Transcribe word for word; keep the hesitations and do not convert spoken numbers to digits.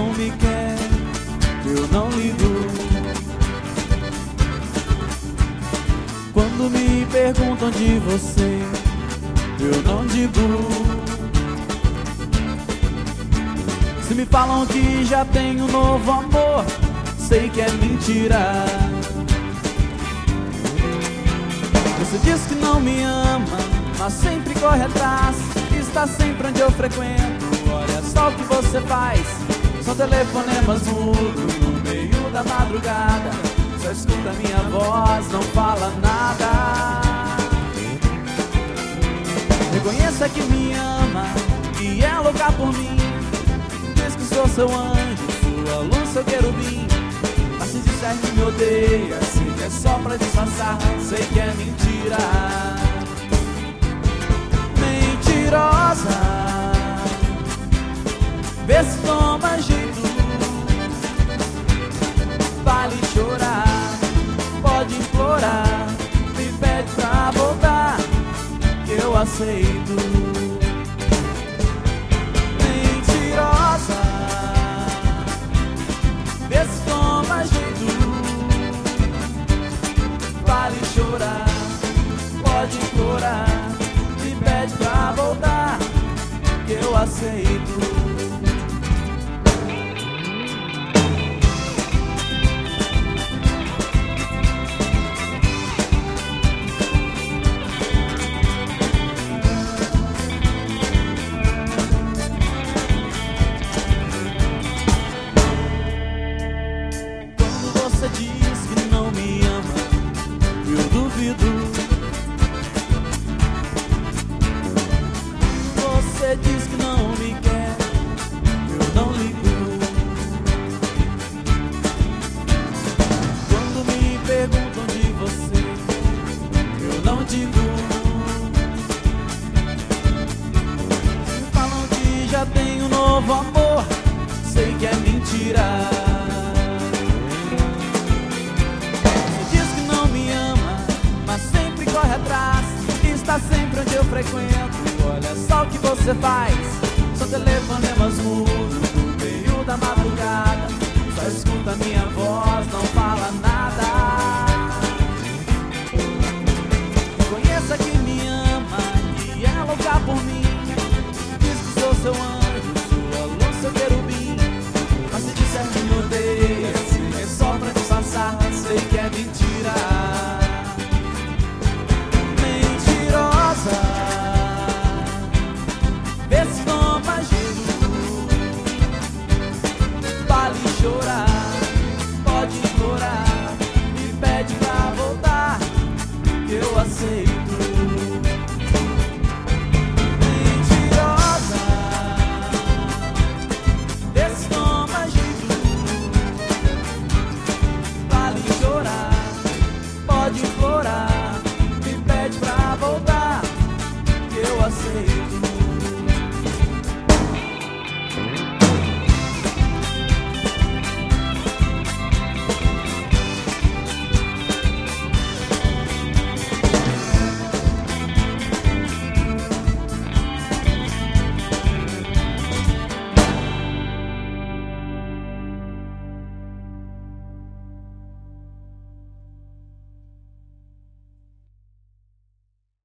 não me quer, eu não ligo. Quando me perguntam de você, eu não digo. Se me falam que já tem um novo amor, sei que é mentira. Você diz que não me ama, mas sempre corre atrás, está sempre onde eu frequento. Olha só o que você faz, são telefonemas mudos no meio da madrugada. Só escuta minha voz, não fala nada. Reconheça que me ama, que é louca por mim. Diz que sou seu anjo, sua luz, seu querubim. Mas se disser que me odeia, sei que é só pra disfarçar, sei que é mentira. Mentirosa, vê se toma jeito. Vale chorar, pode implorar, me pede pra voltar, que eu aceito. Mentirosa, vê se toma jeito. Vale chorar, pode implorar, me pede pra voltar, que eu aceito. Você diz que não me ama, eu duvido. Você diz que não me quer, eu não ligo. Quando me perguntam de você, eu não digo. Se me falam que já tem um novo amor, sei que é mentira. Corre atrás, está sempre onde eu frequento. Olha só o que você faz, são telefonemas mudos no meio da madrugada. Só escuta minha voz, não fala nada. Conheça que me ama, que é louca por mim. Diz que sou seu anjo, sua luz, seu querubim. Mas se disser que me odeia, se é só pra disfarçar, sei que é mentira. Vê se toma jeito, vale chorar.